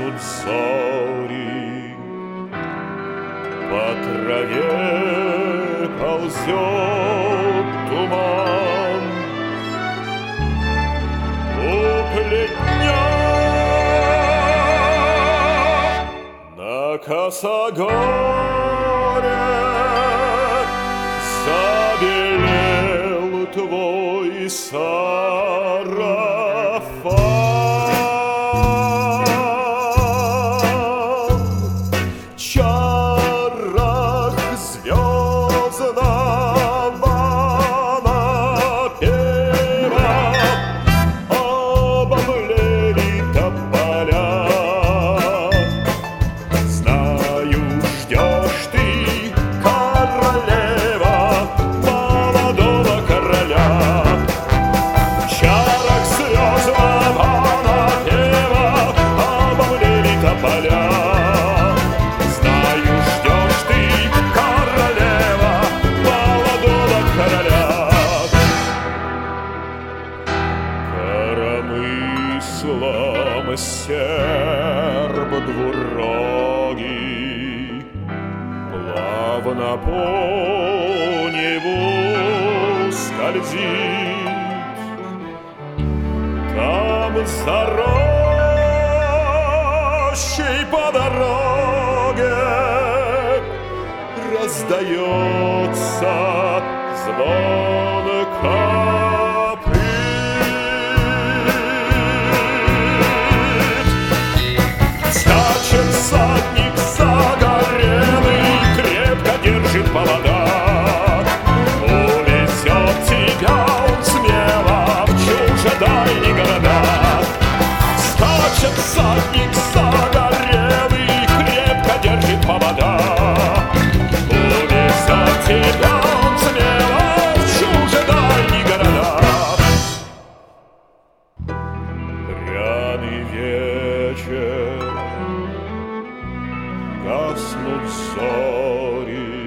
гаснут зори, по траве ползет туман. У плетня на косогоре забелел твой сарафан. Чарах звездного напева обомлели тополя. Знаю, ждешь ты королева, молодого короля. В чарах звездного напева обомлели тополя. Знаю, ждешь ты королева, молодого короля. Коромыслом серб двурогий плавно по небу скользит. Там за рощей по дороге раздается звон копыт. Скачет всадник загорелый, крепко держит повода. Увезет тебя он смело в чужедальние города. Скачет всадник загорелый, крепко держит повода. Увезет тебя он смело в чужедальние города. Пряный вечер, гаснут зори,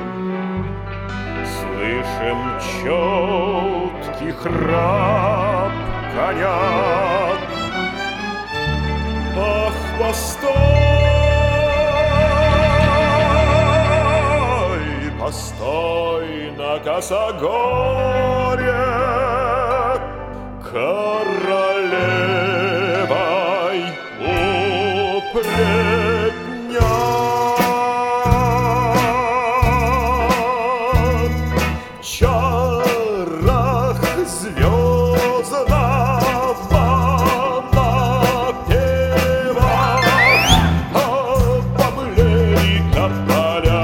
слышим четкий храп коня. Ах, постой, постой на косогоре, королевой у плетня. Чарах звездного напева обомлели тополя.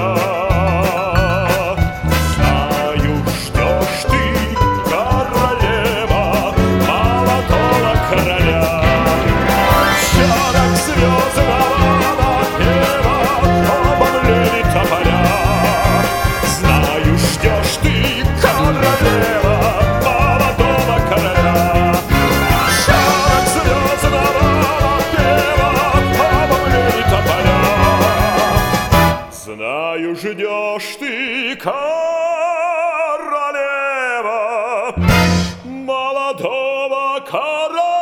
Знаю, ждешь ты королева, молодого короля. Чарах звездного напева обомлели тополя. Знаю, ждешь ты королева, молодого короля. Чарах звездного напева обомлели тополя. Знаю, ждешь ты королева, молодого короля.